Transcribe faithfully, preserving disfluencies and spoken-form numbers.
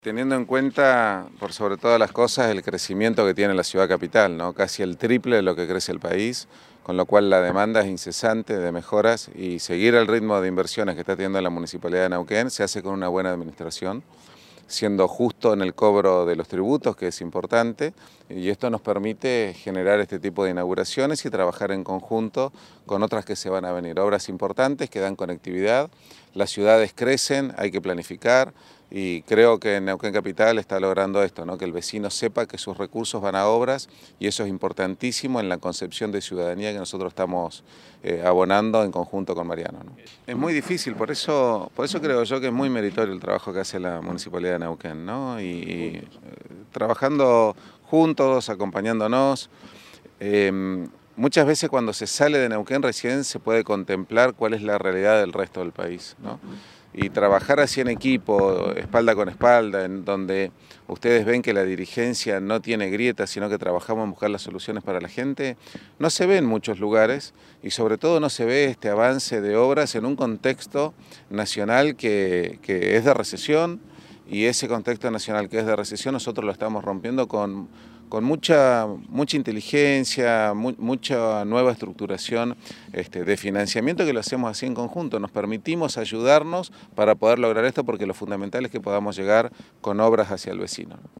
Teniendo en cuenta, por sobre todas las cosas, el crecimiento que tiene la ciudad capital, ¿no? Casi el triple de lo que crece el país, con lo cual la demanda es incesante de mejoras y seguir el ritmo de inversiones que está teniendo la Municipalidad de Neuquén se hace con una buena administración, siendo justo en el cobro de los tributos, que es importante, y esto nos permite generar este tipo de inauguraciones y trabajar en conjunto con otras que se van a venir. Obras importantes que dan conectividad, las ciudades crecen, hay que planificar, y creo que en Neuquén Capital está logrando esto, ¿no? Que el vecino sepa que sus recursos van a obras, y eso es importantísimo en la concepción de ciudadanía que nosotros estamos eh, abonando en conjunto con Mariano, ¿no? Es muy difícil, por eso, por eso creo yo que es muy meritorio el trabajo que hace la Municipalidad de Neuquén, ¿no? Y, y eh, trabajando juntos, acompañándonos. Eh, muchas veces cuando se sale de Neuquén recién se puede contemplar cuál es la realidad del resto del país, ¿no? Y trabajar así en equipo, espalda con espalda, en donde ustedes ven que la dirigencia no tiene grietas, sino que trabajamos en buscar las soluciones para la gente, no se ve en muchos lugares, y sobre todo no se ve este avance de obras en un contexto nacional que, que es de recesión, y ese contexto nacional que es de recesión nosotros lo estamos rompiendo con, con mucha, mucha inteligencia, mu mucha nueva estructuración este, de financiamiento, que lo hacemos así en conjunto. Nos permitimos ayudarnos para poder lograr esto, porque lo fundamental es que podamos llegar con obras hacia el vecino.